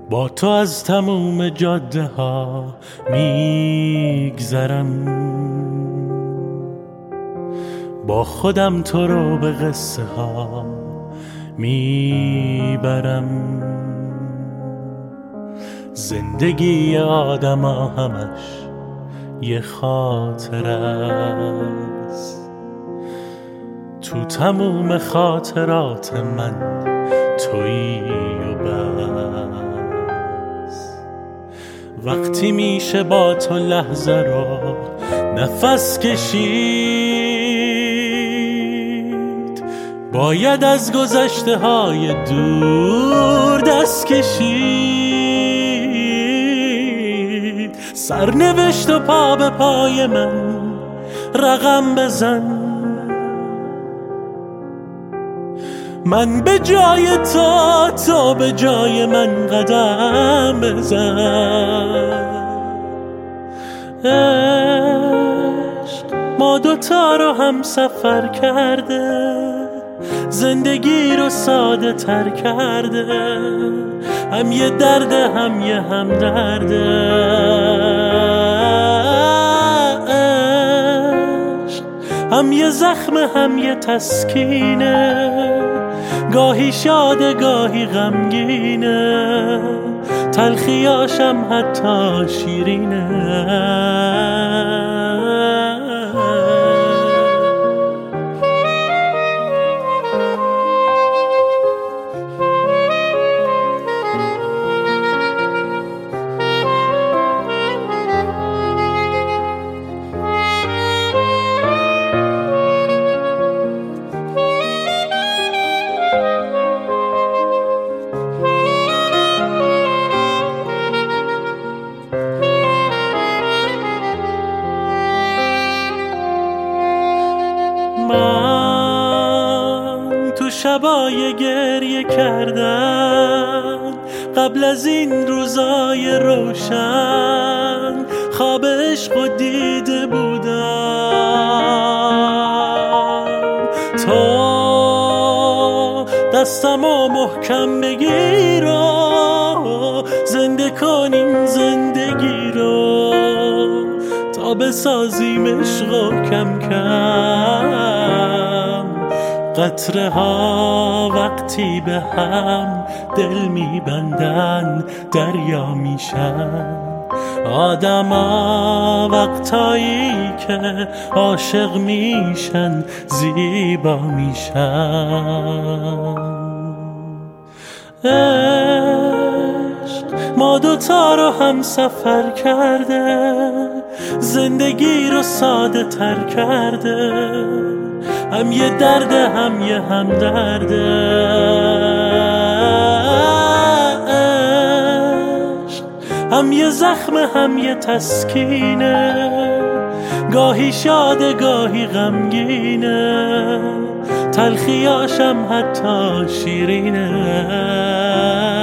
با تو از تموم جاده ها میگذرم، با خودم تو رو به قصه ها میبرم. زندگی آدم ها همش یه خاطر است، تو تموم خاطرات من تویی و بس. وقتی میشه با تو لحظه رو نفس کشید، باید از گذشته های دور دست کشید. سرنوشت و پا به پای من رقم بزن، من به جای تو به جای من قدم بزن. عشق ما دوتا رو هم سفر کرده، زندگی رو ساده تر کرده، هم یه درده هم یه هم درده. عشق هم یه زخم هم یه تسکینه، گاهی شاده گاهی غمگینه، تلخیاشم حتی شیرینه. من تو شبای گریه کردن قبل از این روزای روشن، خواب عشق و دیده بودم. تو دستمو محکم بگیر و زنده کن این زندگی رو، تا بسازیم عشق و کم کم قطره ها وقتی به هم دل میبندن دریا میشن. آدما وقتایی که عاشق میشن زیبا میشن. عشق ما دوتا رو هم سفر کرده، زندگی رو ساده تر کرده، هم یه درده هم یه هم درده. عشق هم یه زخم هم یه تسکینه، گاهی شاده گاهی غمگینه، تلخیاشم حتی شیرینه.